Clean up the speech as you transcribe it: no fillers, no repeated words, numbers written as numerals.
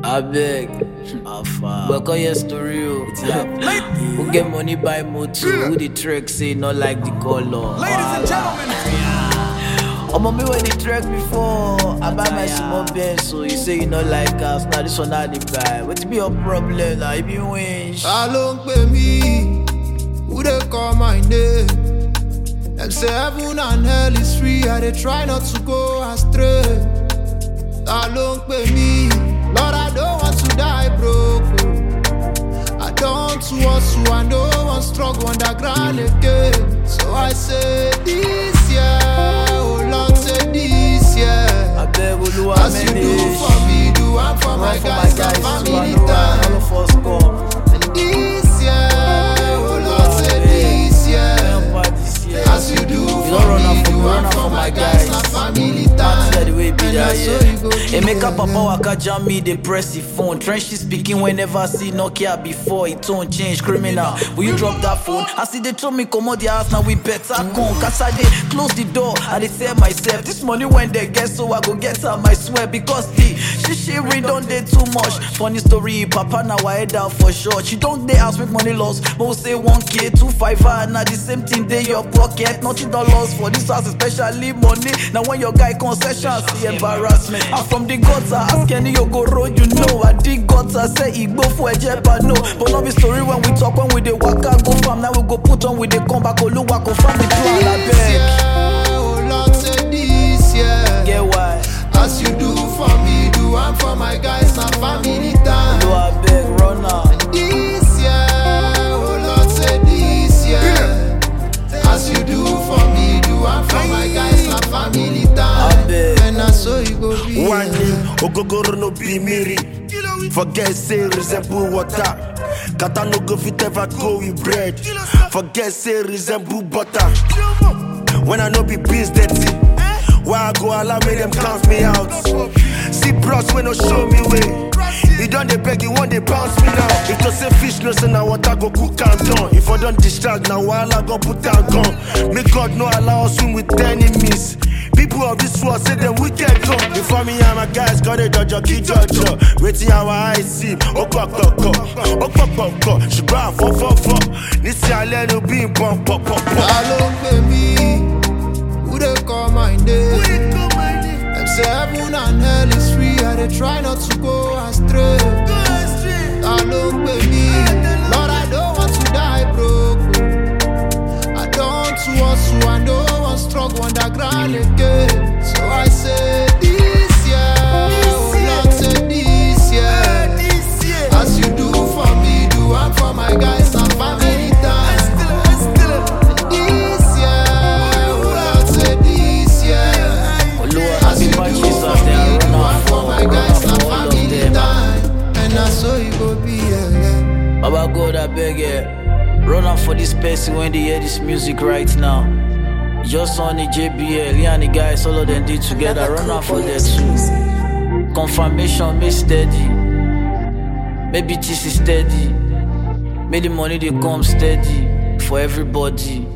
I beg, but call your story. Who get money buy motor? Who the trick say not like the color? Ladies and gentlemen, I'm on me when the track before. I buy my small Benz, so you say you not like us. Now this one not the guy. What's be your problem? Now if you win, I don't pay me. Who they call my name? Them say heaven and hell is free. I they try not to go astray. I don't pay me. Lord, I don't want to die broke. I don't want to hustle. I don't want to struggle underground again. So I say this year, oh Lord, say this year. I beg you, as you do for me, do one for my guys and family time. All of us go. And this year, oh Lord, say this year. As you do for me, do one for my guys and family time. Emeka papa waka jam me, they press the phone. Trenchy speaking whenever see Nokia before. It don't change criminal. Will you drop that phone? I see they throw me come out the house, now we better come. Cause I they close the door and they tell myself, this money when they get, so I go get her, I swear. Because the she read don't dey too much. Funny story, papa now I head out for sure. She don't dey ask make money loss, but we say 1K, 2.5, now the same thing they your pocket. Nothing don't lost for this house, especially money. Now when your guy concession, see embarrassment. I'm from the gutter, ask any you go road, you know. I dig gutter, say he go for a jepa, no. But not be story when we talk, when we dey waka go farm. Now we go put on with the come back, Oluwa confirm the plan, I beg. Oh Lord, say this year. Get why? As you do for me, do one for my guys and family time. Do I beg, run out. This year, oh Lord, say this year. As you do for me, do one for my guys and family time. And I saw you go be. one name, Ogogoro no be miri. Forget say resemble water. Kata no go fit ever go with bread. Forget say resemble butter. When I no be biz dirty, why I go allow me them count me out. See bros when no show me way. You done they beg, you want they bounce me now. If to say fish no say now water go cook and done. If I don't distract now while I go put down gun. Make God no allow us swim with enemies. People of this world say them wicked come. Before me and my guys got a dodger, key judger. Waiting our eyes see. Okokoko. She brought 444. This year I let no be pop. I don't pay me. Who they call my name? Them say heaven and hell is free. I they try not to go astray. I don't pay me. Lord, I don't want to die broke. I don't want to hustle. I don't want to struggle underground again. So I say this year, oh Lord, say this year. As you do for me, do one for my guys and family time. This year, oh Lord, say this year. As you do for me, do one for my guys and family time. And I saw you go be, yeah. Baba God, I beg you. Run out for this person when they hear this music right now. Just on the JBL, he and the guys, all of them did together. Run out for that too. Confirmation, make steady. Maybe this is steady. May the money they come steady for everybody.